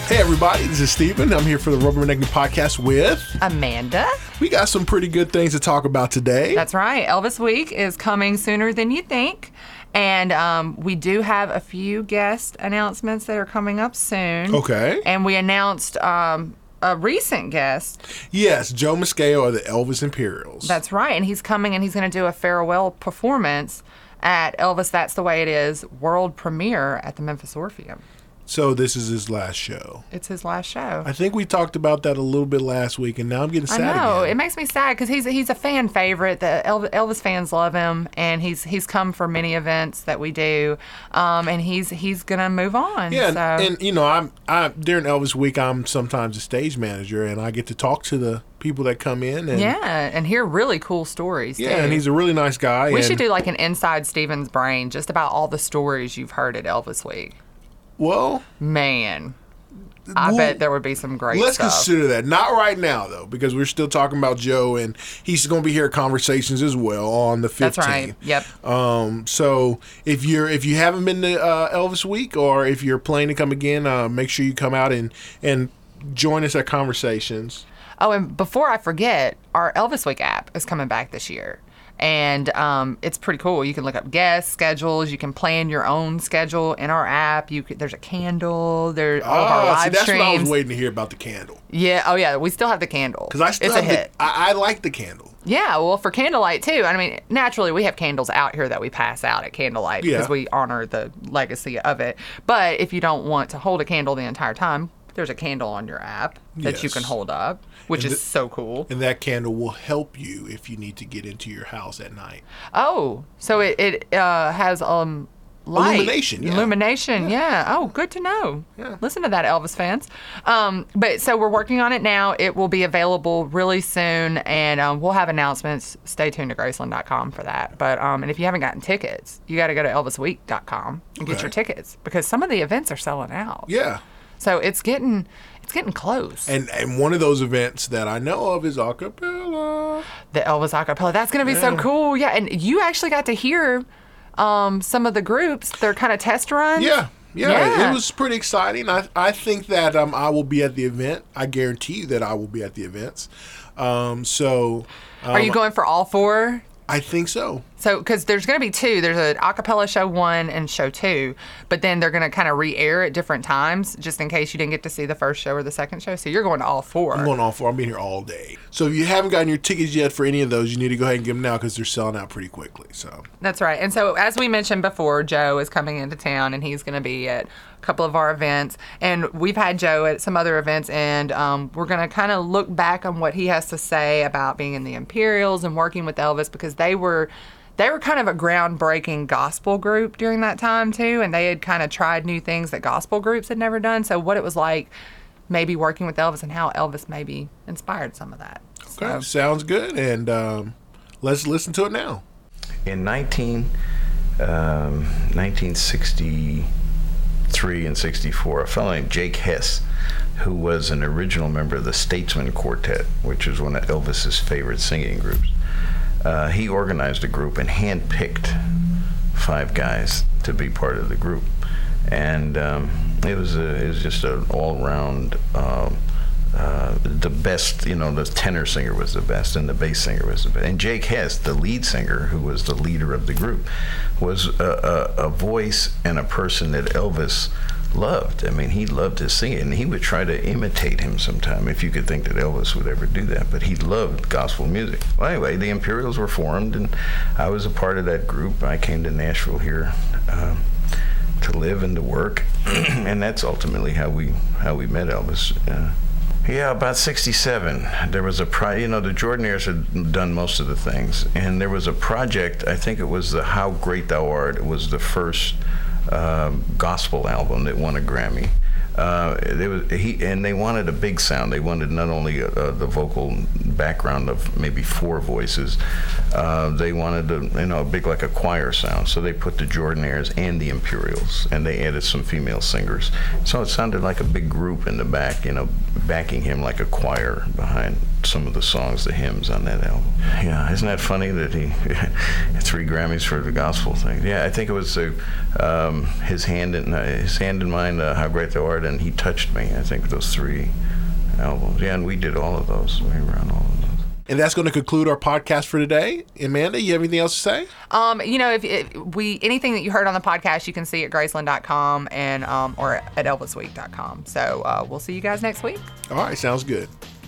Hey everybody, this is Steven. I'm here for the Rubbernecking Podcast with Amanda. We got some pretty good things to talk about today. That's right. Elvis Week is coming sooner than you think. And we do have a few guest announcements that are coming up soon. Okay. And we announced a recent guest. Yes, Joe Mascao of the Elvis Imperials. That's right. And he's coming and he's going to do a farewell performance at Elvis That's the Way It Is world premiere at the Memphis Orpheum. So this is his last show. It's his last show. I think we talked about that a little bit last week, and now I'm getting sad I know. again. It makes me sad because he's a fan favorite. The Elvis fans love him, and he's come for many events that we do, and he's gonna move on. Yeah, so. and you know, I'm during Elvis Week, I'm sometimes a stage manager, and I get to talk to the people that come in. And and hear really cool stories. Yeah, too. and he's a really nice guy. We should do like an Inside Steven's Brain just about all the stories you've heard at Elvis Week. Well, Man, I bet there would be some great let's stuff. consider that. Not right now, though, because we're still talking about Joe, and he's going to be here at Conversations as well on the 15th. That's right. Yep. So if you haven't been to Elvis Week, or if you're planning to come again, make sure you come out and join us at Conversations. Oh, and before I forget, our Elvis Week app is coming back this year. And it's pretty cool. You can look up guest schedules. You can plan your own schedule in our app. There's a candle. There's all of our live that's streams. what I was waiting to hear about, the candle. Yeah. Oh, yeah. We still have the candle. Because I still it's have a hit. I like the candle. Yeah. Well, for candlelight too. I mean, naturally, we have candles out here that we pass out at candlelight because we honor the legacy of it. But if you don't want to hold a candle the entire time, there's a candle on your app that you can hold up, which is so cool. And that candle will help you if you need to get into your house at night. Oh, so it has light. Illumination, yeah. Illumination, yeah. Oh, good to know. Yeah. Listen to that, Elvis fans. But so we're working on it now. It will be available really soon, and we'll have announcements. Stay tuned to Graceland.com for that. But and if you haven't gotten tickets, you got to go to ElvisWeek.com and get your tickets because some of the events are selling out. Yeah. So it's getting close. And one of those events that I know of is acapella. The Elvis Acapella. That's going to be so cool. Yeah, and you actually got to hear some of the groups. They're kind of test runs. Yeah. It was pretty exciting. I think that I will be at the event. I guarantee you that I will be at the events. Are you going for all four? I think so. So, because there's going to be two. There's an acapella show 1 and show 2, but then they're going to kind of re-air at different times, just in case you didn't get to see the first show or the second show. So you're going to all 4. I'm going to all 4. I'll be here all day. So if you haven't gotten your tickets yet for any of those, you need to go ahead and get them now because they're selling out pretty quickly. So that's right. And so as we mentioned before, Joe is coming into town, and he's going to be at a couple of our events. And we've had Joe at some other events, and we're going to kind of look back on what he has to say about being in the Imperials and working with Elvis, because they were kind of a groundbreaking gospel group during that time too, and they had kind of tried new things that gospel groups had never done. So what it was like maybe working with Elvis and how Elvis maybe inspired some of that. Okay, sounds good, and let's listen to it now. In 1963 and 64, a fellow named Jake Hess, who was an original member of the Statesman Quartet, which was one of Elvis's favorite singing groups, he organized a group and handpicked 5 guys to be part of the group, and it was just an all-around the best. You know, the tenor singer was the best, and the bass singer was the best. And Jake Hess, the lead singer, who was the leader of the group, was a voice and a person that Elvis loved. I mean, he loved his singing, and he would try to imitate him sometime, if you could think that Elvis would ever do that, but he loved gospel music. Well, anyway, the Imperials were formed, and I was a part of that group. I came to Nashville here to live and to work, and that's ultimately how we met Elvis. Yeah, about 67, there was the Jordanaires had done most of the things, and there was a project, I think it was the How Great Thou Art. It was the first gospel album that won a Grammy. They wanted a big sound. They wanted not only the vocal background of maybe 4 voices, they wanted a big, like a choir sound. So they put the Jordanaires and the Imperials, and they added some female singers. So it sounded like a big group in the back, backing him like a choir behind some of the songs, the hymns on that album. Yeah, isn't that funny that he 3 Grammys for the gospel thing? Yeah, I think it was his hand in mine, How Great Thou Art. Lord and He Touched Me. I think those 3 albums. Yeah, and we did all of those. We were on all of those. And that's going to conclude our podcast for today. Amanda, you have anything else to say? If anything that you heard on the podcast, you can see at Graceland.com and or at ElvisWeek.com. So we'll see you guys next week. All right, sounds good.